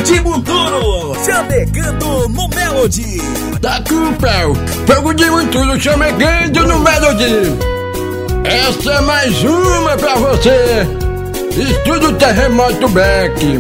de Monturo, chamegando no Melody. Tá com pau, fogo de Monturo, chamegando no Melody. Essa é mais uma pra você. Estudo Terremoto Beck.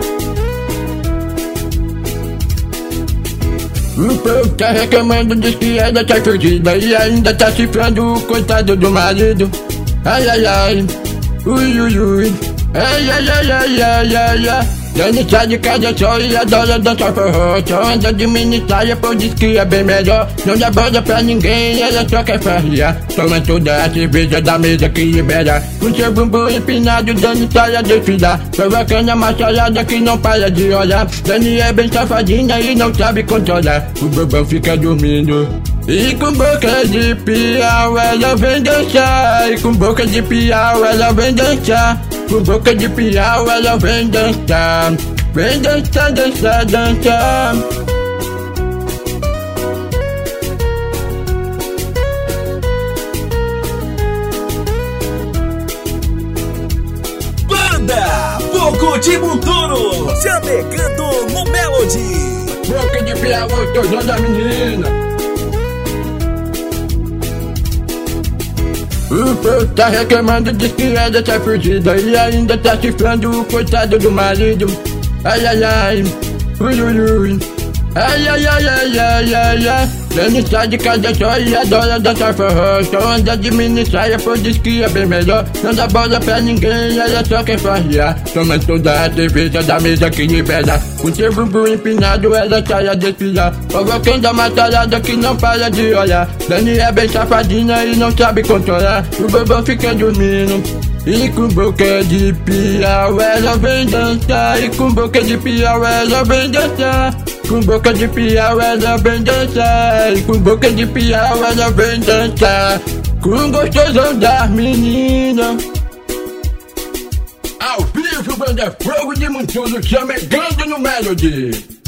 O povo tá reclamando, diz que ela tá fugida e ainda tá cifrando o coitado do marido. Ai ai ai, ui ui ui, ai ai ai ai ai ai ai. Ele sai de casa só e adora dançar forró. Só anda de mini saia, pois diz que é bem melhor. Não dá bola pra ninguém, ela só quer farrear. Toma toda a cerveja da mesa que libera. Com seu bumbum empinado, Dani sai a desfilar. Provocando a macharada que não para de olhar. Dani é bem safadinha e não sabe controlar. O bobão fica dormindo e com boca de piau ela vem dançar. E com boca de piau ela vem dançar. Com boca de piau ela vem dançar. Vem dançar, dançar, dançar. Banda Fogo de Monturo, chamegando no Melody. Boca de piau, gostosão a menina. O povo tá reclamando, diz que ela tá fugida e ainda tá cifrando o coitado do marido. Ai ai ai, ui ui ui, ai ai ai ai ai ai ai. Ele sai de casa só e adora dançar forró. Só anda de mini saia, pois diz que é bem melhor. Não dá bola pra ninguém, ela só quer farrear. Toma toda a cerveja da mesa que libera. Com seu bumbum empinado, ela sai a desfilar. Provocando a matarada que não para de olhar. Dani é bem safadinha e não sabe controlar. O bobão fica dormindo e com boca de piau ela vem dançar. E com boca de piau ela vem dançar. Com boca de piau ela vem dançar. E com boca de piau ela vem dançar. Com gostosão das meninas. Ao vivo, Banda Fogo de Monturo, chamegando no Melody.